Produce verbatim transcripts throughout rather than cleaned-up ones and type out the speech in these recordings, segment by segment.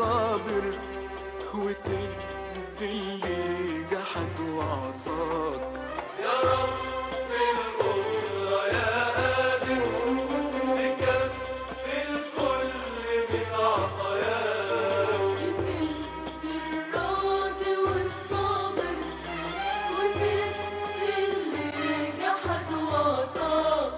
صابر وتدي اللي جحد وعصاك. يا رب القدرة يا قادر تكفي الكل من عطاياك. بتدي الراضي والصابر وتدي اللي جحد وعصاك.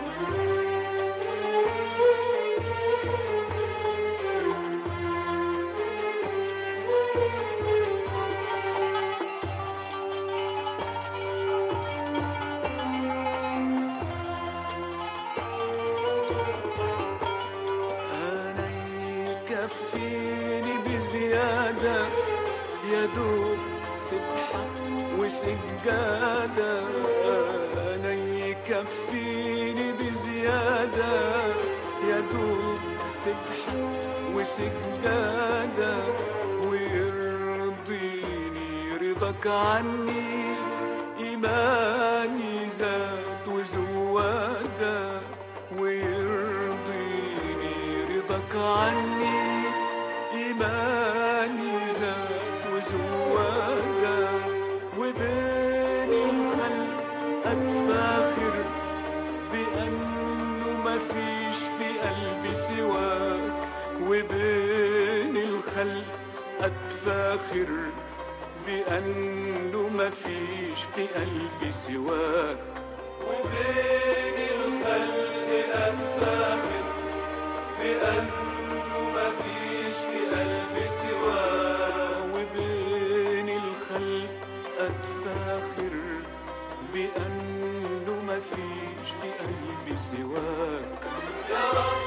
كفيني بزيادة يا دوب سبحة وسجادة. أنا يكفيني بزيادة يا دوب سبحة وسجادة. ويرضيني رضاك عني إيماني زاد وزوادة. ويرضيني رضاك عني إيماني زاد وزوادة. وبين الخلق أتفاخر بأنه مفيش في قلبي سواك. وبين الخلق أتفاخر بأنه مفيش في قلبي سواك. وبين الخلق أتفاخر بأنه مفيش في قلبي سواك. وبين الخلق أتفاخر بأنه مفيش في قلبي سواك. يا رب